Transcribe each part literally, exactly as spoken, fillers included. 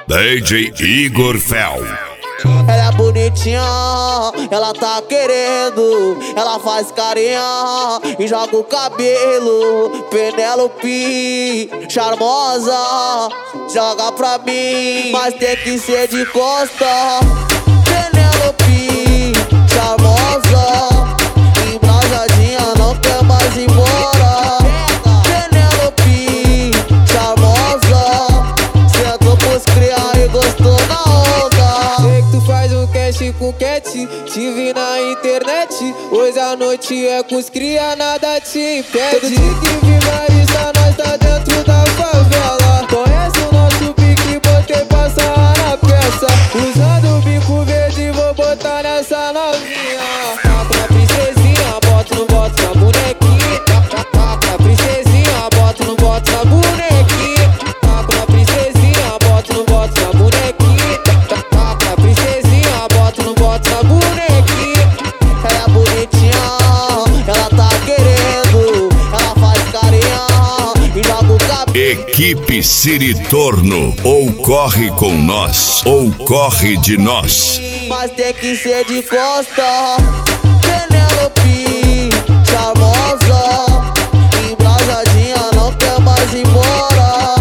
D J Igor Fel. Ela é bonitinha, ela tá querendo. Ela faz carinha e joga o cabelo. Penélope, charmosa, joga pra mim, mas tem que ser de costa. Penélope, charmosa, embrasadinha, não quer mais ir embora. Penélope, charmosa, sentou pros cria e gostou na onda. Sei que tu faz um cast com cat, te vi na internet. Hoje a noite é com os cria, nada te impede. Todo dia que vigarista, nós tá dentro da favela. Conhece o nosso pique, botei pra sarrar na peça. Usando o bico verde, vou botar nessa novinha. Tá pra princesinha, bota no bota na bonequinha. Tá pra princesinha, bota no bota na bonequinha. Tá pra princesinha, bota no bota na bonequinha. Tá pra princesinha, bota no bota na bonequinha. Ela é bonitinha, ela tá querendo. Ela faz carinha e joga o cabelo. Equipe Siritorno, ou corre com nós, ou corre de nós. Mas tem que ser de costa. Penélope, charmosa, embrasadinha, não quer mais ir embora.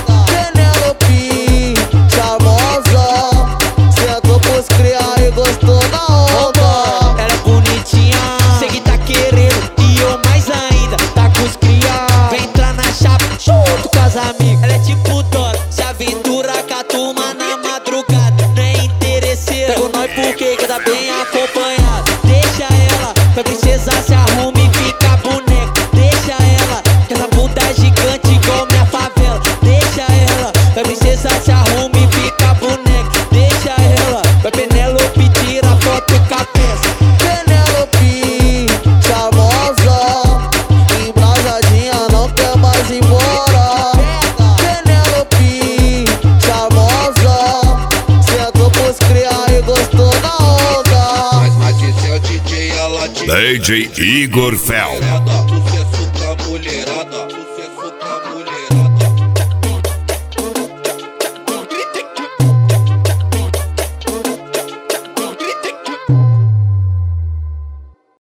Penélope, charmosa, sentou pros cria e gostou na onda. Ela é bonitinha, sei que tá querendo, e eu mais ainda, tá com os cria. Vem entrar na chapa, junto com as amigas. Ela é tipo Dora, se aventura com a turma na madrugada. Nem interesseira, pega nós porque quer tá bem acompanhado. Deixa ela, pra princesa se arruma e fica boneca. Deixa ela, que essa bunda é gigante igual minha favela. Deixa ela, pra princesa se arruma e fica boneca. Deixa ela, pra Penélope tira foto com a peça. Penélope, charmosa, embrasadinha, não quer mais ir embora. Penélope, charmosa, sentou pros cria e gostou na onda. D J Igor Fel.